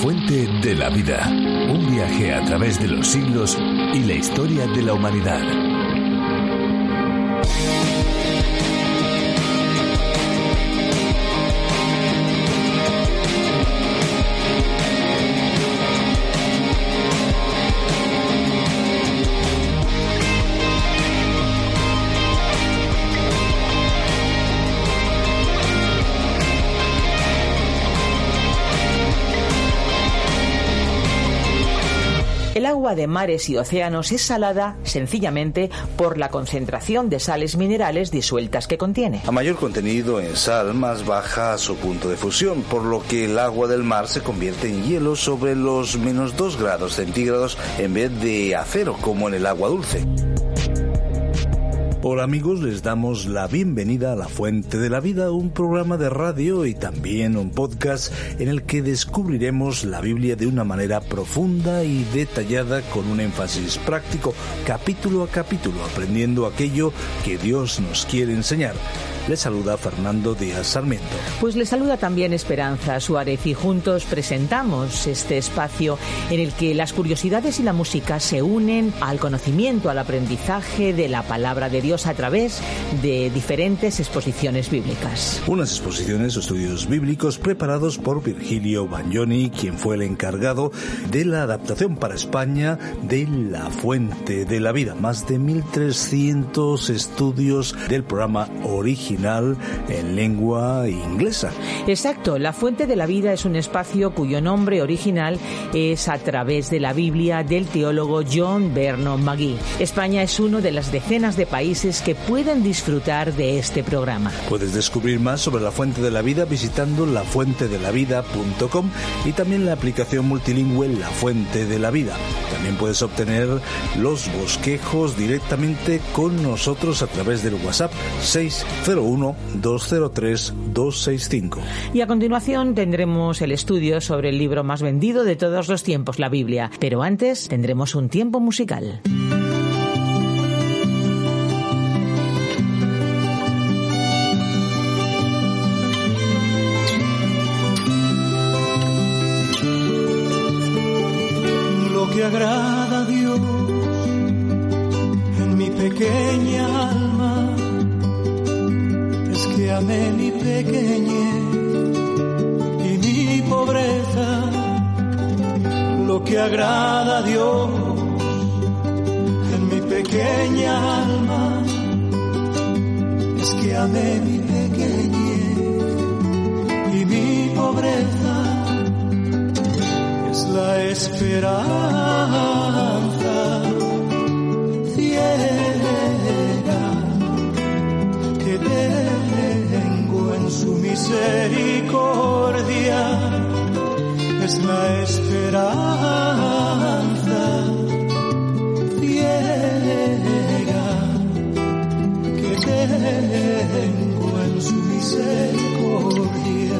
fuente de la vida. Un viaje a través de los siglos y la historia de la humanidad. El agua de mares y océanos es salada sencillamente por la concentración de sales minerales disueltas que contiene. A mayor contenido en sal, más baja su punto de fusión, por lo que el agua del mar se convierte en hielo sobre los menos 2 grados centígrados en vez de a 0 como en el agua dulce. Hola amigos, les damos la bienvenida a La Fuente de la Vida, un programa de radio y también un podcast en el que descubriremos la Biblia de una manera profunda y detallada con un énfasis práctico, capítulo a capítulo, aprendiendo aquello que Dios nos quiere enseñar. Les saluda Fernando Díaz Sarmiento. Pues les saluda también Esperanza Suárez y juntos presentamos este espacio en el que las curiosidades y la música se unen al conocimiento, al aprendizaje de la palabra de Dios a través de diferentes exposiciones bíblicas. Unas exposiciones o estudios bíblicos preparados por Virgilio Bagnoni, quien fue el encargado de la adaptación para España de La Fuente de la Vida. Más de 1.300 estudios del programa original en lengua inglesa. Exacto, La Fuente de la Vida es un espacio cuyo nombre original es a través de la Biblia del teólogo John Vernon McGee. España es uno de las decenas de países que pueden disfrutar de este programa. Puedes descubrir más sobre La Fuente de la Vida visitando lafuentedelavida.com y también la aplicación multilingüe La Fuente de la Vida. También puedes obtener los bosquejos directamente con nosotros a través del WhatsApp 601-203-265. Y a continuación tendremos el estudio sobre el libro más vendido de todos los tiempos, la Biblia. Pero antes tendremos un tiempo musical. Lo que agrada a Dios en mi pequeña alma es que amé mi pequeñez y mi pobreza. Lo que agrada a Dios en mi pequeña alma es que amé mi pequeñez y mi pobreza. Es la esperanza ciega que tengo en su misericordia. Es la esperanza ciega que tengo en su misericordia.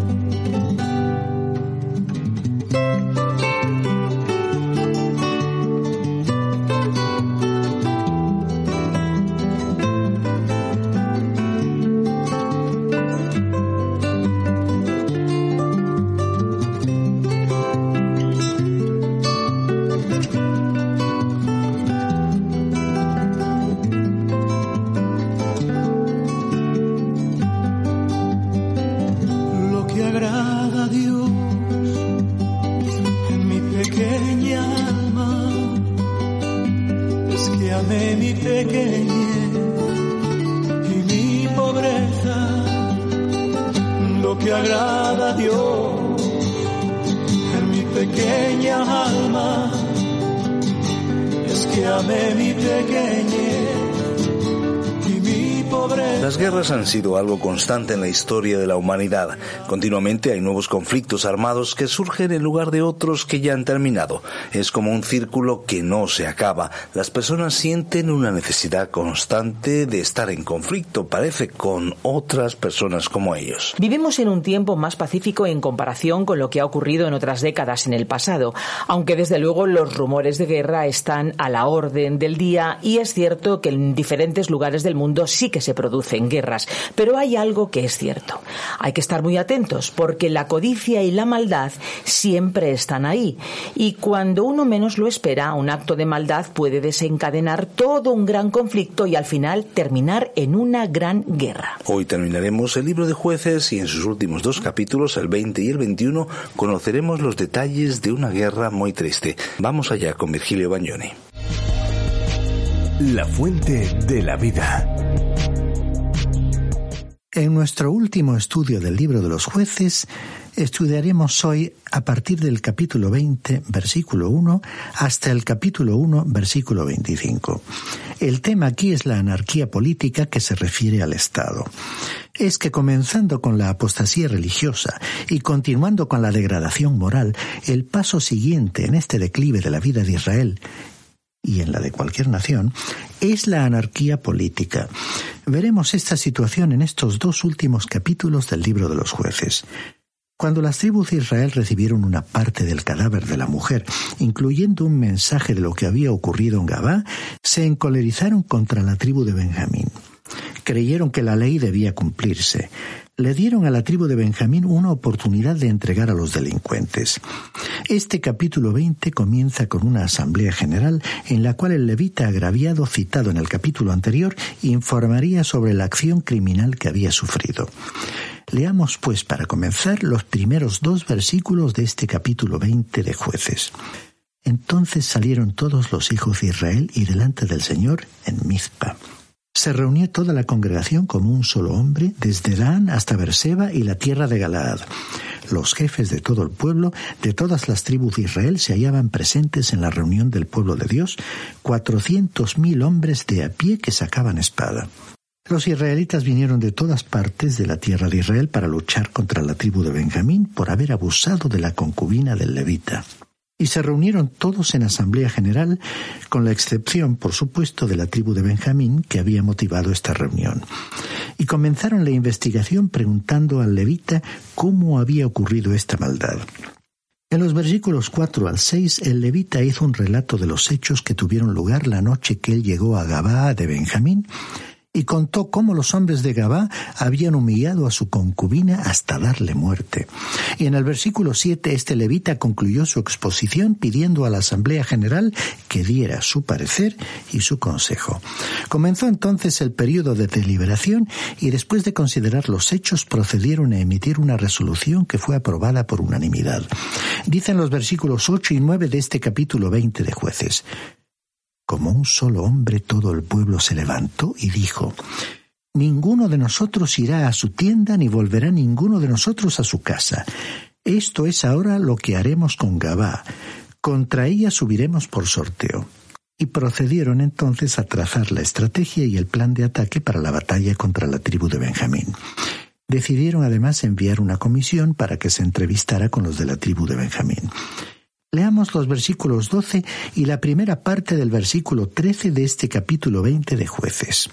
Las guerras han sido algo constante en la historia de la humanidad. Continuamente hay nuevos conflictos armados que surgen en lugar de otros que ya han terminado. Es como un círculo que no se acaba. Las personas sienten una necesidad constante de estar en conflicto, parece, con otras personas como ellos. Vivimos en un tiempo más pacífico en comparación con lo que ha ocurrido en otras décadas en el pasado, aunque desde luego los rumores de guerra están a la orden del día y es cierto que en diferentes lugares del mundo sí que se produce producen guerras. Pero hay algo que es cierto. Hay que estar muy atentos, porque la codicia y la maldad siempre están ahí. Y cuando uno menos lo espera, un acto de maldad puede desencadenar todo un gran conflicto y al final terminar en una gran guerra. Hoy terminaremos el libro de Jueces y en sus últimos 2 capítulos, el 20 y el 21, conoceremos los detalles de una guerra muy triste. Vamos allá con Virgilio Bagnoni. La fuente de la vida. En nuestro último estudio del libro de los Jueces, estudiaremos hoy a partir del capítulo 20, versículo 1, hasta el capítulo 1, versículo 25. El tema aquí es la anarquía política que se refiere al Estado. Es que comenzando con la apostasía religiosa y continuando con la degradación moral, el paso siguiente en este declive de la vida de Israel y en la de cualquier nación, es la anarquía política. Veremos esta situación en estos 2 últimos capítulos del libro de los Jueces. Cuando las tribus de Israel recibieron una parte del cadáver de la mujer, incluyendo un mensaje de lo que había ocurrido en Gabá, se encolerizaron contra la tribu de Benjamín. Creyeron que la ley debía cumplirse. Le dieron a la tribu de Benjamín una oportunidad de entregar a los delincuentes. Este capítulo 20 comienza con una asamblea general en la cual el levita agraviado citado en el capítulo anterior informaría sobre la acción criminal que había sufrido. Leamos, pues, para comenzar, los primeros 2 versículos de este capítulo 20 de Jueces. Entonces salieron todos los hijos de Israel y delante del Señor en Mizpa. Se reunió toda la congregación como un solo hombre, desde Dan hasta Berseba y la tierra de Galaad. Los jefes de todo el pueblo, de todas las tribus de Israel, se hallaban presentes en la reunión del pueblo de Dios, 400,000 hombres de a pie que sacaban espada. Los israelitas vinieron de todas partes de la tierra de Israel para luchar contra la tribu de Benjamín por haber abusado de la concubina del levita. Y se reunieron todos en asamblea general, con la excepción, por supuesto, de la tribu de Benjamín, que había motivado esta reunión. Y comenzaron la investigación preguntando al levita cómo había ocurrido esta maldad. En los versículos 4 al 6, el levita hizo un relato de los hechos que tuvieron lugar la noche que él llegó a Gabá de Benjamín, y contó cómo los hombres de Gabá habían humillado a su concubina hasta darle muerte. Y en el versículo 7 este levita concluyó su exposición pidiendo a la Asamblea General que diera su parecer y su consejo. Comenzó entonces el período de deliberación y después de considerar los hechos procedieron a emitir una resolución que fue aprobada por unanimidad. Dicen los versículos 8 y 9 de este capítulo 20 de Jueces. Como un solo hombre todo el pueblo se levantó y dijo: ninguno de nosotros irá a su tienda ni volverá ninguno de nosotros a su casa. Esto es ahora lo que haremos con Gabá. Contra ella subiremos por sorteo. Y procedieron entonces a trazar la estrategia y el plan de ataque para la batalla contra la tribu de Benjamín. Decidieron además enviar una comisión para que se entrevistara con los de la tribu de Benjamín. Leamos los versículos 12 y la primera parte del versículo 13 de este capítulo 20 de Jueces.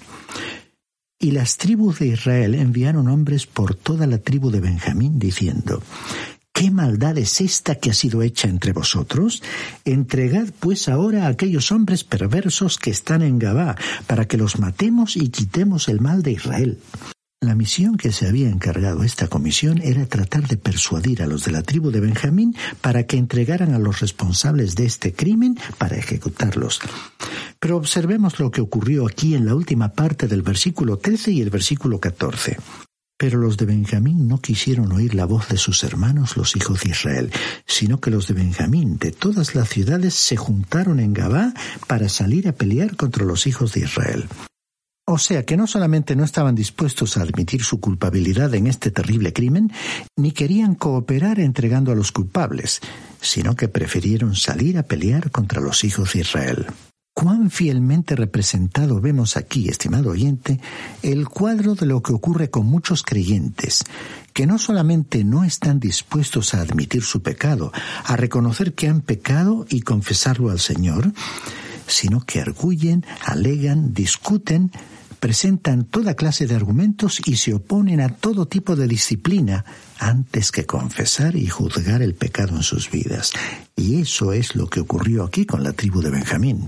Y las tribus de Israel enviaron hombres por toda la tribu de Benjamín, diciendo: ¿qué maldad es esta que ha sido hecha entre vosotros? Entregad pues ahora a aquellos hombres perversos que están en Gabá, para que los matemos y quitemos el mal de Israel. La misión que se había encargado esta comisión era tratar de persuadir a los de la tribu de Benjamín para que entregaran a los responsables de este crimen para ejecutarlos. Pero observemos lo que ocurrió aquí en la última parte del versículo 13 y el versículo 14. Pero los de Benjamín no quisieron oír la voz de sus hermanos los hijos de Israel, sino que los de Benjamín de todas las ciudades se juntaron en Gabá para salir a pelear contra los hijos de Israel. O sea que no solamente no estaban dispuestos a admitir su culpabilidad en este terrible crimen, ni querían cooperar entregando a los culpables, sino que prefirieron salir a pelear contra los hijos de Israel. Cuán fielmente representado vemos aquí, estimado oyente, el cuadro de lo que ocurre con muchos creyentes, que no solamente no están dispuestos a admitir su pecado, a reconocer que han pecado y confesarlo al Señor, sino que arguyen, alegan, discuten, presentan toda clase de argumentos y se oponen a todo tipo de disciplina antes que confesar y juzgar el pecado en sus vidas. Y eso es lo que ocurrió aquí con la tribu de Benjamín.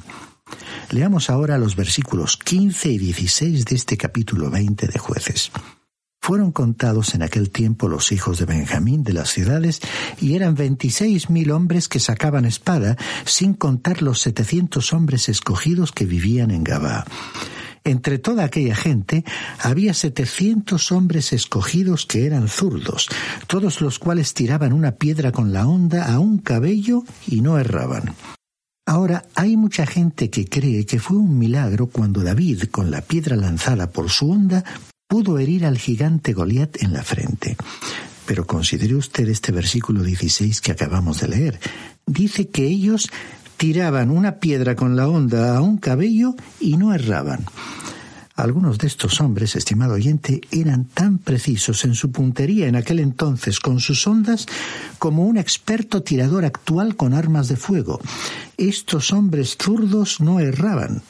Leamos ahora los versículos 15 y 16 de este capítulo 20 de Jueces. Fueron contados en aquel tiempo los hijos de Benjamín de las ciudades, y eran 26,000 hombres que sacaban espada, sin contar los 700 hombres escogidos que vivían en Gabá. Entre toda aquella gente había 700 hombres escogidos que eran zurdos, todos los cuales tiraban una piedra con la honda a un cabello y no erraban. Ahora, hay mucha gente que cree que fue un milagro cuando David, con la piedra lanzada por su honda, pudo herir al gigante Goliat en la frente. Pero considere usted este versículo 16 que acabamos de leer. Dice que ellos tiraban una piedra con la honda a un cabello y no erraban. Algunos de estos hombres, estimado oyente, eran tan precisos en su puntería en aquel entonces con sus hondas como un experto tirador actual con armas de fuego. Estos hombres zurdos no erraban.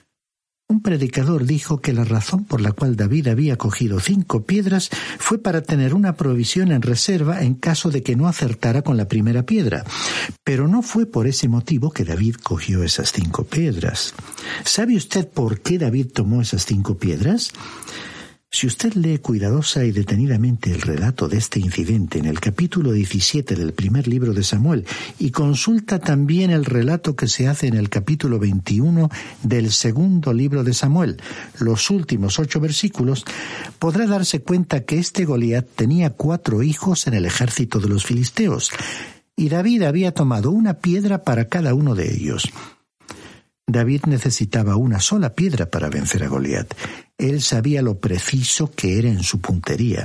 Un predicador dijo que la razón por la cual David había cogido 5 piedras fue para tener una provisión en reserva en caso de que no acertara con la primera piedra. Pero no fue por ese motivo que David cogió esas 5 piedras. ¿Sabe usted por qué David tomó esas 5 piedras? Si usted lee cuidadosa y detenidamente el relato de este incidente en el capítulo 17 del primer libro de Samuel y consulta también el relato que se hace en el capítulo 21 del segundo libro de Samuel, los últimos 8 versículos, podrá darse cuenta que este Goliat tenía 4 hijos en el ejército de los filisteos, y David había tomado una piedra para cada uno de ellos. David necesitaba una sola piedra para vencer a Goliat. Él sabía lo preciso que era en su puntería.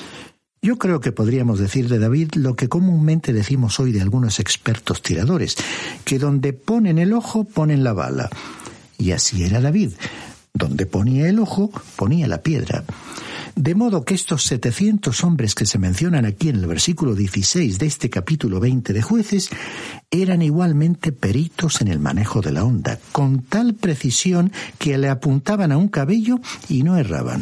Yo creo que podríamos decir de David lo que comúnmente decimos hoy de algunos expertos tiradores, que donde ponen el ojo, ponen la bala. Y así era David. Donde ponía el ojo, ponía la piedra. De modo que estos 700 hombres que se mencionan aquí en el versículo 16 de este capítulo 20 de Jueces eran igualmente peritos en el manejo de la honda, con tal precisión que le apuntaban a un cabello y no erraban.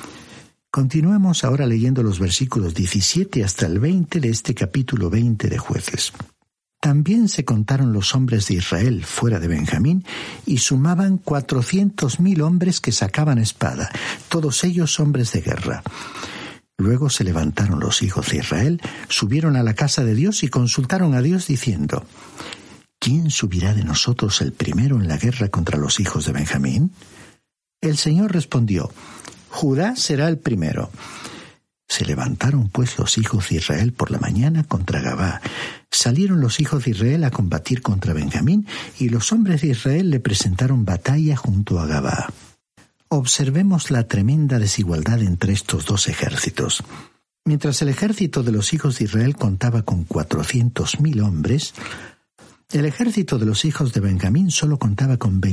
Continuemos ahora leyendo los versículos 17 hasta el 20 de este capítulo 20 de Jueces. También se contaron los hombres de Israel fuera de Benjamín y sumaban 400,000 hombres que sacaban espada, todos ellos hombres de guerra. Luego se levantaron los hijos de Israel, subieron a la casa de Dios y consultaron a Dios diciendo: ¿Quién subirá de nosotros el primero en la guerra contra los hijos de Benjamín? El Señor respondió: Judá será el primero. Se levantaron pues los hijos de Israel por la mañana contra Gabá. Salieron los hijos de Israel a combatir contra Benjamín, y los hombres de Israel le presentaron batalla junto a Gabá. Observemos la tremenda desigualdad entre estos dos ejércitos. Mientras el ejército de los hijos de Israel contaba con 400,000 hombres, el ejército de los hijos de Benjamín solo contaba con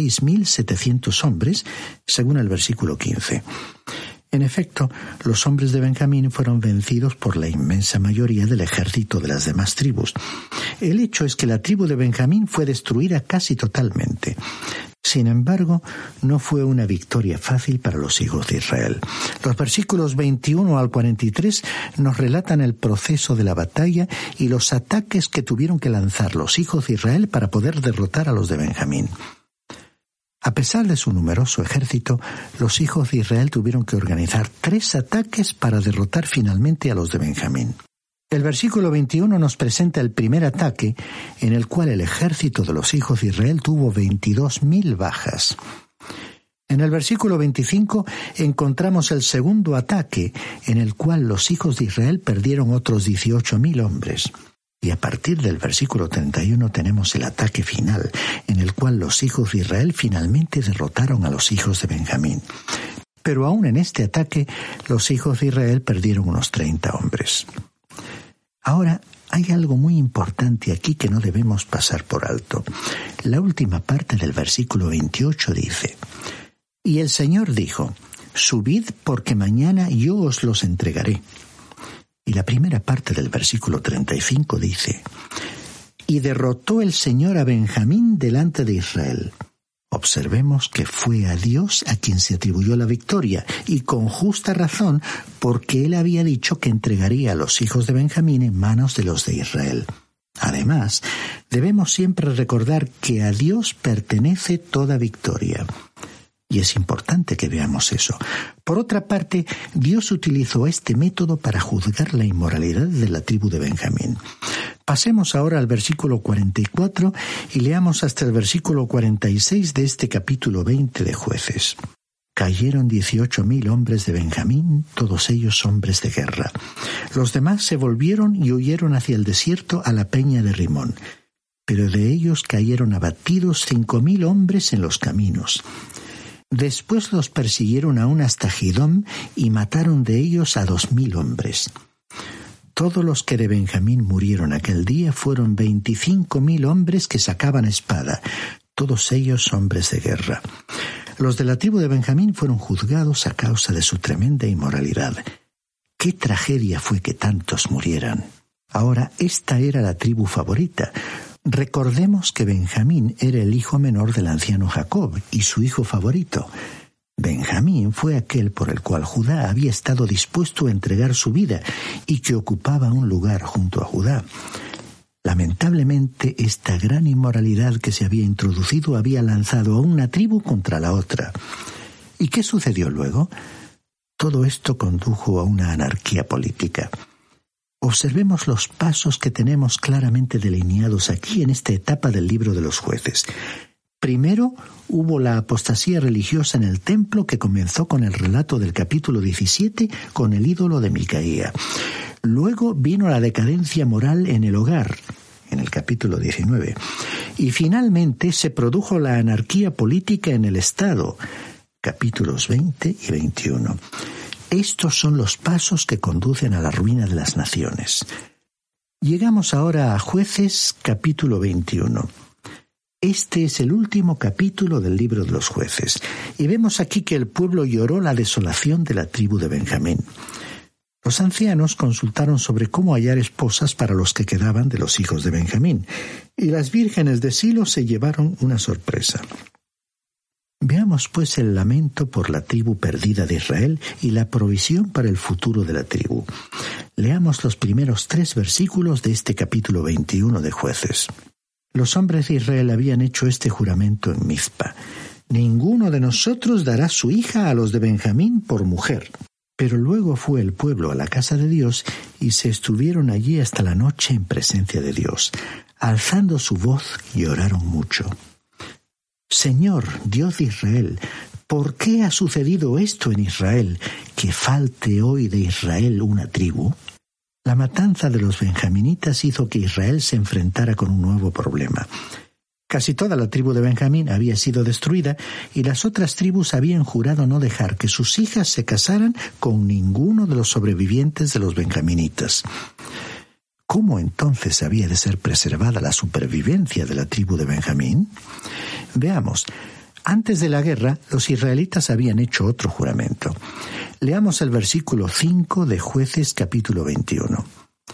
26,700 hombres, según el versículo 15. En efecto, los hombres de Benjamín fueron vencidos por la inmensa mayoría del ejército de las demás tribus. El hecho es que la tribu de Benjamín fue destruida casi totalmente. Sin embargo, no fue una victoria fácil para los hijos de Israel. Los versículos 21 al 43 nos relatan el proceso de la batalla y los ataques que tuvieron que lanzar los hijos de Israel para poder derrotar a los de Benjamín. A pesar de su numeroso ejército, los hijos de Israel tuvieron que organizar 3 ataques para derrotar finalmente a los de Benjamín. El versículo 21 nos presenta el primer ataque, en el cual el ejército de los hijos de Israel tuvo 22,000 bajas. En el versículo 25 encontramos el segundo ataque, en el cual los hijos de Israel perdieron otros 18,000 hombres. Y a partir del versículo 31 tenemos el ataque final, en el cual los hijos de Israel finalmente derrotaron a los hijos de Benjamín. Pero aún en este ataque, los hijos de Israel perdieron unos 30 hombres. Ahora, hay algo muy importante aquí que no debemos pasar por alto. La última parte del versículo 28 dice: Y el Señor dijo: Subid, porque mañana yo os los entregaré. Y la primera parte del versículo 35 dice: Y derrotó el Señor a Benjamín delante de Israel. Observemos que fue a Dios a quien se atribuyó la victoria, y con justa razón, porque él había dicho que entregaría a los hijos de Benjamín en manos de los de Israel. A Además, debemos siempre recordar que a Dios pertenece toda victoria. Y es importante que veamos eso. Por otra parte, Dios utilizó este método para juzgar la inmoralidad de la tribu de Benjamín. Pasemos ahora al versículo 44 y leamos hasta el versículo 46 de este capítulo 20 de Jueces. Cayeron 18,000 hombres de Benjamín, todos ellos hombres de guerra. Los demás se volvieron y huyeron hacia el desierto a la peña de Rimón. Pero de ellos cayeron abatidos 5,000 hombres en los caminos. Después los persiguieron aún hasta Gidom y mataron de ellos a 2,000 hombres. Todos los que de Benjamín murieron aquel día fueron 25,000 hombres que sacaban espada, todos ellos hombres de guerra. Los de la tribu de Benjamín fueron juzgados a causa de su tremenda inmoralidad. ¡Qué tragedia fue que tantos murieran! Ahora, esta era la tribu favorita. Recordemos que Benjamín era el hijo menor del anciano Jacob y su hijo favorito. Benjamín fue aquel por el cual Judá había estado dispuesto a entregar su vida y que ocupaba un lugar junto a Judá. Lamentablemente, esta gran inmoralidad que se había introducido había lanzado a una tribu contra la otra. ¿Y qué sucedió luego? Todo esto condujo a una anarquía política. Observemos los pasos que tenemos claramente delineados aquí en esta etapa del libro de los Jueces. Primero, hubo la apostasía religiosa en el templo que comenzó con el relato del capítulo 17 con el ídolo de Micaía. Luego vino la decadencia moral en el hogar, en el capítulo 19. Y finalmente se produjo la anarquía política en el Estado, capítulos 20 y 21. Estos son los pasos que conducen a la ruina de las naciones. Llegamos ahora a Jueces, capítulo 21. Este es el último capítulo del libro de los Jueces, y vemos aquí que el pueblo lloró la desolación de la tribu de Benjamín. Los ancianos consultaron sobre cómo hallar esposas para los que quedaban de los hijos de Benjamín, y las vírgenes de Silo se llevaron una sorpresa. Veamos pues el lamento por la tribu perdida de Israel y la provisión para el futuro de la tribu. Leamos los primeros 3 versículos de este capítulo 21 de Jueces. Los hombres de Israel habían hecho este juramento en Mizpa: ninguno de nosotros dará su hija a los de Benjamín por mujer. Pero luego fue el pueblo a la casa de Dios y se estuvieron allí hasta la noche en presencia de Dios. Alzando su voz, lloraron mucho. Señor, Dios de Israel, ¿por qué ha sucedido esto en Israel, que falte hoy de Israel una tribu? La matanza de los benjaminitas hizo que Israel se enfrentara con un nuevo problema. Casi toda la tribu de Benjamín había sido destruida y las otras tribus habían jurado no dejar que sus hijas se casaran con ninguno de los sobrevivientes de los benjaminitas. ¿Cómo entonces había de ser preservada la supervivencia de la tribu de Benjamín? Veamos. Antes de la guerra, los israelitas habían hecho otro juramento. Leamos el versículo 5 de Jueces capítulo 21.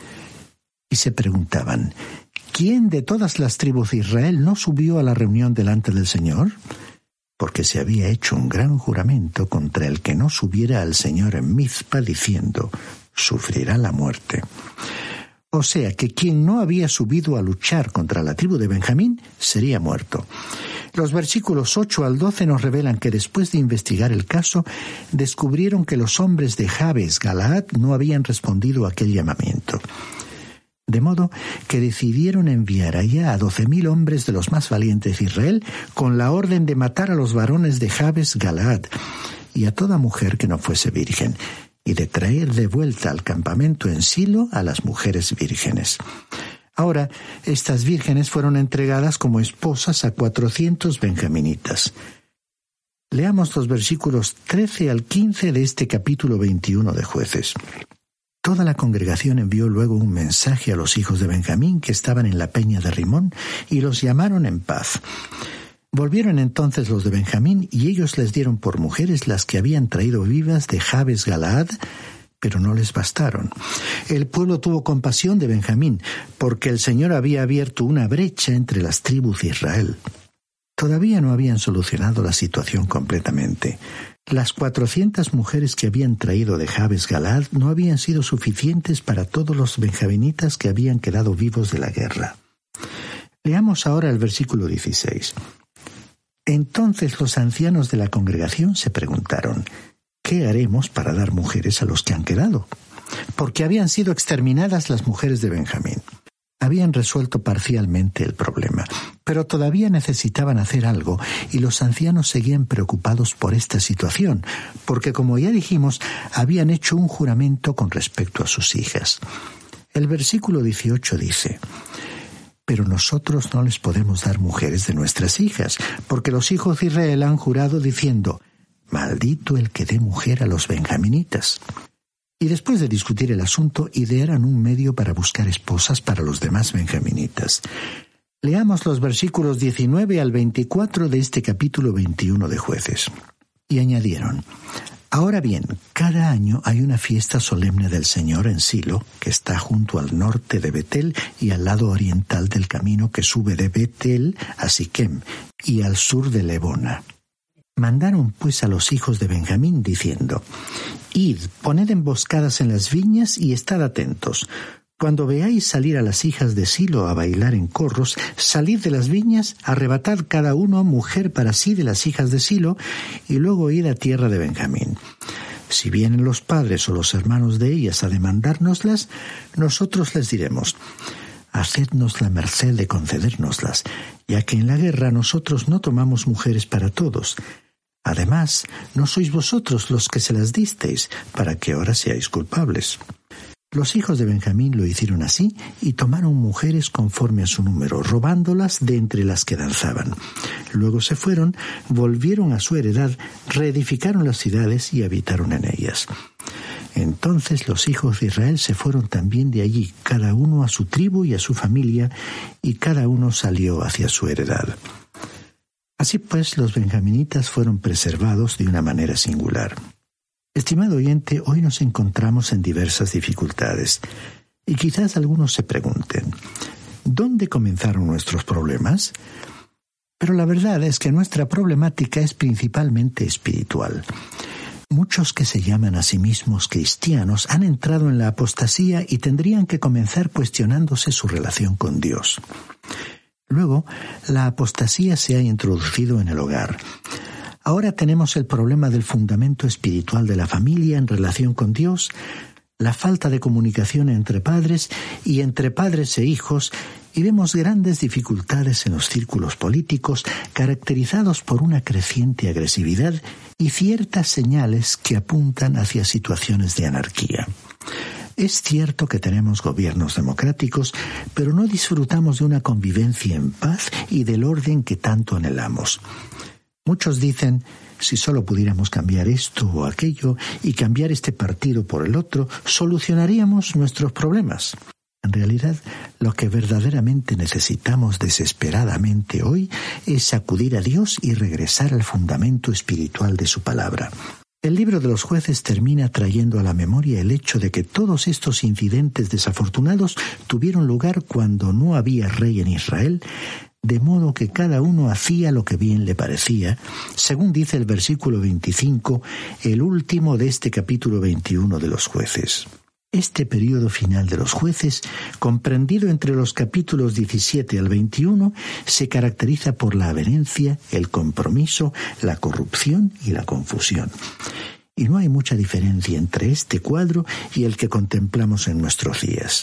Y se preguntaban: ¿quién de todas las tribus de Israel no subió a la reunión delante del Señor? Porque se había hecho un gran juramento contra el que no subiera al Señor en Mizpa, diciendo: sufrirá la muerte. O sea que quien no había subido a luchar contra la tribu de Benjamín sería muerto. Los versículos 8 al 12 nos revelan que después de investigar el caso, descubrieron que los hombres de Jabes Galaad no habían respondido a aquel llamamiento. De modo que decidieron enviar allá a 12,000 hombres de los más valientes de Israel con la orden de matar a los varones de Jabes Galaad y a toda mujer que no fuese virgen, y de traer de vuelta al campamento en Silo a las mujeres vírgenes. Ahora, estas vírgenes fueron entregadas como esposas a 400 benjaminitas. Leamos los versículos 13 al 15 de este capítulo 21 de Jueces. Toda la congregación envió luego un mensaje a los hijos de Benjamín que estaban en la peña de Rimón y los llamaron en paz. Volvieron entonces los de Benjamín y ellos les dieron por mujeres las que habían traído vivas de Jabes Galaad, pero no les bastaron. El pueblo tuvo compasión de Benjamín, porque el Señor había abierto una brecha entre las tribus de Israel. Todavía no habían solucionado la situación completamente. Las 400 mujeres que habían traído de Jabes Galaad no habían sido suficientes para todos los benjaminitas que habían quedado vivos de la guerra. Leamos ahora el versículo 16. Entonces los ancianos de la congregación se preguntaron: ¿qué haremos para dar mujeres a los que han quedado? Porque habían sido exterminadas las mujeres de Benjamín. Habían resuelto parcialmente el problema, pero todavía necesitaban hacer algo, y los ancianos seguían preocupados por esta situación, porque, como ya dijimos, habían hecho un juramento con respecto a sus hijas. El versículo 18 dice: pero nosotros no les podemos dar mujeres de nuestras hijas, porque los hijos de Israel han jurado diciendo: maldito el que dé mujer a los benjaminitas. Y después de discutir el asunto, idearon un medio para buscar esposas para los demás benjaminitas. Leamos los versículos 19 al 24 de este capítulo 21 de Jueces. Y añadieron: ahora bien, cada año hay una fiesta solemne del Señor en Silo, que está junto al norte de Betel y al lado oriental del camino que sube de Betel a Siquem y al sur de Lebona. Mandaron pues a los hijos de Benjamín diciendo: id, poned emboscadas en las viñas y estad atentos. Cuando veáis salir a las hijas de Silo a bailar en corros, salid de las viñas, arrebatad cada uno mujer para sí de las hijas de Silo, y luego id a tierra de Benjamín. Si vienen los padres o los hermanos de ellas a demandárnoslas, nosotros les diremos: hacednos la merced de concedérnoslas, ya que en la guerra nosotros no tomamos mujeres para todos. Además, no sois vosotros los que se las disteis, para que ahora seáis culpables. Los hijos de Benjamín lo hicieron así, y tomaron mujeres conforme a su número, robándolas de entre las que danzaban. Luego se fueron, volvieron a su heredad, reedificaron las ciudades y habitaron en ellas. Entonces los hijos de Israel se fueron también de allí, cada uno a su tribu y a su familia, y cada uno salió hacia su heredad. Así pues, los benjaminitas fueron preservados de una manera singular. Estimado oyente, hoy nos encontramos en diversas dificultades, y quizás algunos se pregunten: ¿dónde comenzaron nuestros problemas? Pero la verdad es que nuestra problemática es principalmente espiritual. Muchos que se llaman a sí mismos cristianos han entrado en la apostasía y tendrían que comenzar cuestionándose su relación con Dios. Luego, la apostasía se ha introducido en el hogar. Ahora tenemos el problema del fundamento espiritual de la familia en relación con Dios, la falta de comunicación entre padres y entre padres e hijos, y vemos grandes dificultades en los círculos políticos caracterizados por una creciente agresividad y ciertas señales que apuntan hacia situaciones de anarquía. Es cierto que tenemos gobiernos democráticos, pero no disfrutamos de una convivencia en paz y del orden que tanto anhelamos. Muchos dicen: si solo pudiéramos cambiar esto o aquello y cambiar este partido por el otro, solucionaríamos nuestros problemas. En realidad, lo que verdaderamente necesitamos desesperadamente hoy es acudir a Dios y regresar al fundamento espiritual de su palabra. El libro de los Jueces termina trayendo a la memoria el hecho de que todos estos incidentes desafortunados tuvieron lugar cuando no había rey en Israel, de modo que cada uno hacía lo que bien le parecía, según dice el versículo 25, el último de este capítulo 21 de los Jueces. Este período final de los Jueces, comprendido entre los capítulos 17 al 21, se caracteriza por la avenencia, el compromiso, la corrupción y la confusión. Y no hay mucha diferencia entre este cuadro y el que contemplamos en nuestros días.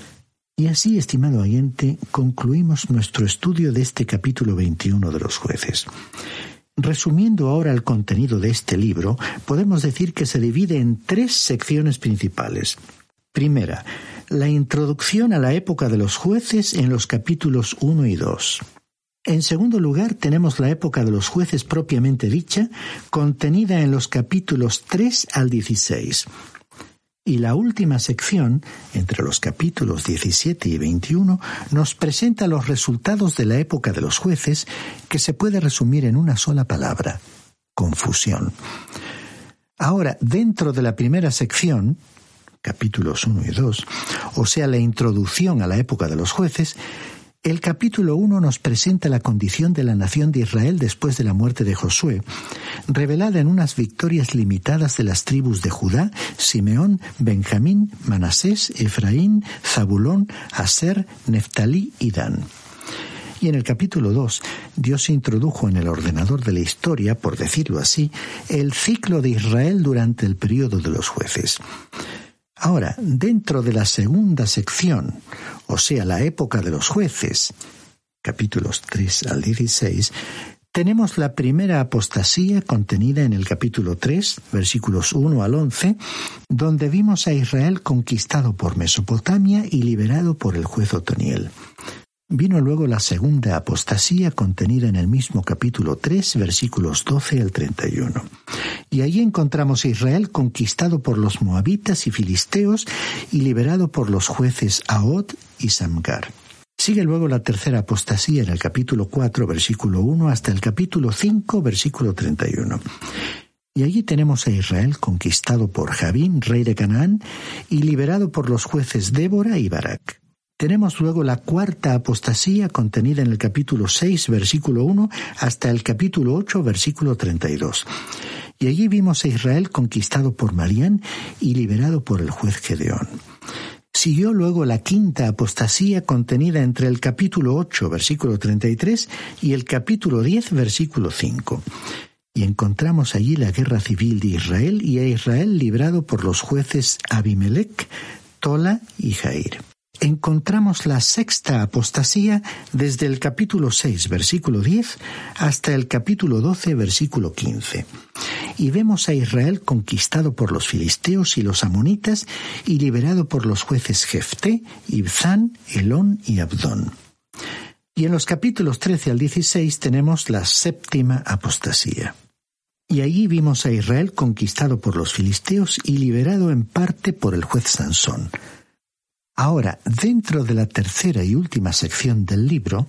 Y así, estimado oyente, concluimos nuestro estudio de este capítulo 21 de los Jueces. Resumiendo ahora el contenido de este libro, podemos decir que se divide en 3 secciones principales. Primera, la introducción a la época de los jueces en los capítulos 1 y 2. En segundo lugar, tenemos la época de los jueces propiamente dicha, contenida en los capítulos 3 al 16. Y la última sección, entre los capítulos 17 y 21, nos presenta los resultados de la época de los jueces, que se puede resumir en una sola palabra: confusión. Ahora, dentro de la primera sección, capítulos 1 y 2, o sea, la introducción a la época de los jueces, el capítulo 1 nos presenta la condición de la nación de Israel después de la muerte de Josué, revelada en unas victorias limitadas de las tribus de Judá, Simeón, Benjamín, Manasés, Efraín, Zabulón, Aser, Neftalí y Dan. Y en el capítulo 2, Dios introdujo en el ordenador de la historia, por decirlo así, el ciclo de Israel durante el período de los jueces. Ahora, dentro de la segunda sección, o sea, la época de los jueces, capítulos 3 al 16, tenemos la primera apostasía contenida en el capítulo 3, versículos 1 al 11, donde vimos a Israel conquistado por Mesopotamia y liberado por el juez Otoniel. Vino luego la segunda apostasía contenida en el mismo capítulo 3, versículos 12 al 31. Y allí encontramos a Israel conquistado por los moabitas y filisteos y liberado por los jueces Ahod y Samgar. Sigue luego la tercera apostasía en el capítulo 4, versículo 1, hasta el capítulo 5, versículo 31. Y allí tenemos a Israel conquistado por Jabín, rey de Canaán, y liberado por los jueces Débora y Barak. Tenemos luego la cuarta apostasía contenida en el capítulo 6, versículo 1, hasta el capítulo 8, versículo 32. Y allí vimos a Israel conquistado por Madián y liberado por el juez Gedeón. Siguió luego la quinta apostasía contenida entre el capítulo 8, versículo 33, y el capítulo 10, versículo 5. Y encontramos allí la guerra civil de Israel y a Israel librado por los jueces Abimelech, Tola y Jair. Encontramos la sexta apostasía desde el capítulo 6, versículo 10, hasta el capítulo 12, versículo 15. Y vemos a Israel conquistado por los filisteos y los amonitas y liberado por los jueces Jefté, Ibzán, Elón y Abdón. Y en los capítulos 13 al 16 tenemos la séptima apostasía. Y allí vimos a Israel conquistado por los filisteos y liberado en parte por el juez Sansón. Ahora, dentro de la tercera y última sección del libro,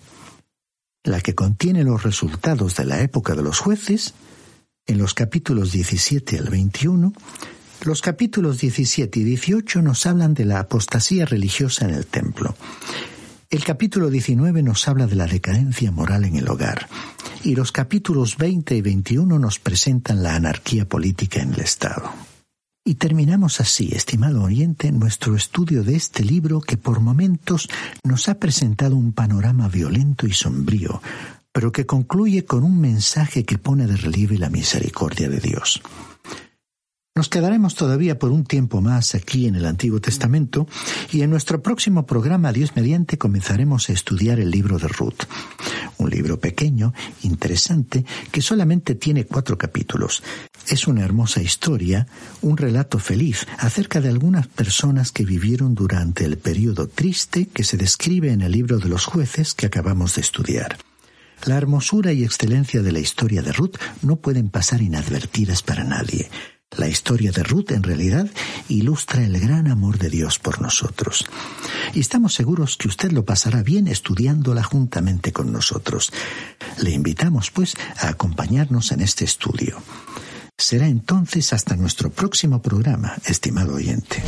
la que contiene los resultados de la época de los jueces, en los capítulos 17 al 21, los capítulos 17 y 18 nos hablan de la apostasía religiosa en el templo. El capítulo 19 nos habla de la decadencia moral en el hogar, y los capítulos 20 y 21 nos presentan la anarquía política en el Estado. Y terminamos así, estimado oyente, nuestro estudio de este libro que por momentos nos ha presentado un panorama violento y sombrío, pero que concluye con un mensaje que pone de relieve la misericordia de Dios. Nos quedaremos todavía por un tiempo más aquí en el Antiguo Testamento y en nuestro próximo programa, Dios mediante, comenzaremos a estudiar el libro de Ruth. Un libro pequeño, interesante, que solamente tiene 4 capítulos. Es una hermosa historia, un relato feliz acerca de algunas personas que vivieron durante el período triste que se describe en el libro de los jueces que acabamos de estudiar. La hermosura y excelencia de la historia de Ruth no pueden pasar inadvertidas para nadie. La historia de Ruth, en realidad, ilustra el gran amor de Dios por nosotros. Y estamos seguros que usted lo pasará bien estudiándola juntamente con nosotros. Le invitamos, pues, a acompañarnos en este estudio. Será entonces hasta nuestro próximo programa, estimado oyente.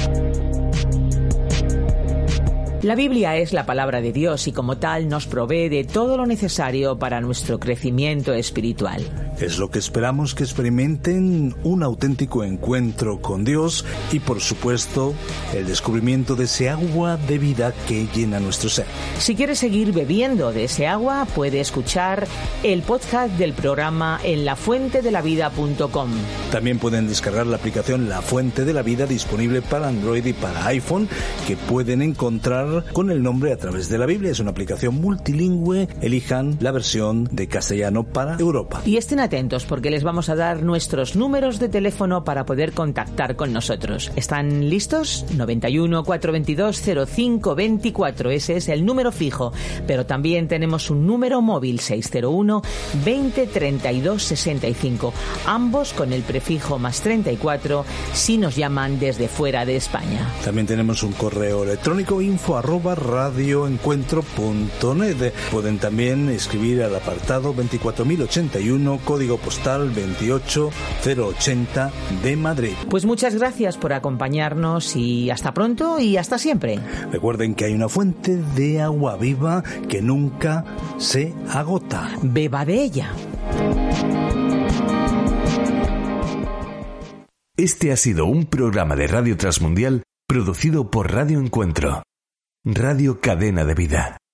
La Biblia es la palabra de Dios y como tal nos provee de todo lo necesario para nuestro crecimiento espiritual. Es lo que esperamos que experimenten un auténtico encuentro con Dios y, por supuesto, el descubrimiento de ese agua de vida que llena nuestro ser. Si quiere seguir bebiendo de ese agua, puede escuchar el podcast del programa en lafuentedelavida.com. También pueden descargar la aplicación La Fuente de la Vida, disponible para Android y para iPhone, que pueden encontrar con el nombre A Través de la Biblia. Es una aplicación multilingüe. Elijan la versión de castellano para Europa. Y estén atentos porque les vamos a dar nuestros números de teléfono para poder contactar con nosotros. ¿Están listos? 91 422 0524. Ese es el número fijo. Pero también tenemos un número móvil 601 20 32 65. Ambos con el prefijo más 34 si nos llaman desde fuera de España. También tenemos un correo electrónico info@radioencuentro.net. Pueden también escribir al apartado 24081, código postal 28080 de Madrid. Pues muchas gracias por acompañarnos y hasta pronto y hasta siempre. Recuerden que hay una fuente de agua viva que nunca se agota. Beba de ella. Este ha sido un programa de Radio Transmundial producido por Radio Encuentro, Radio Cadena de Vida.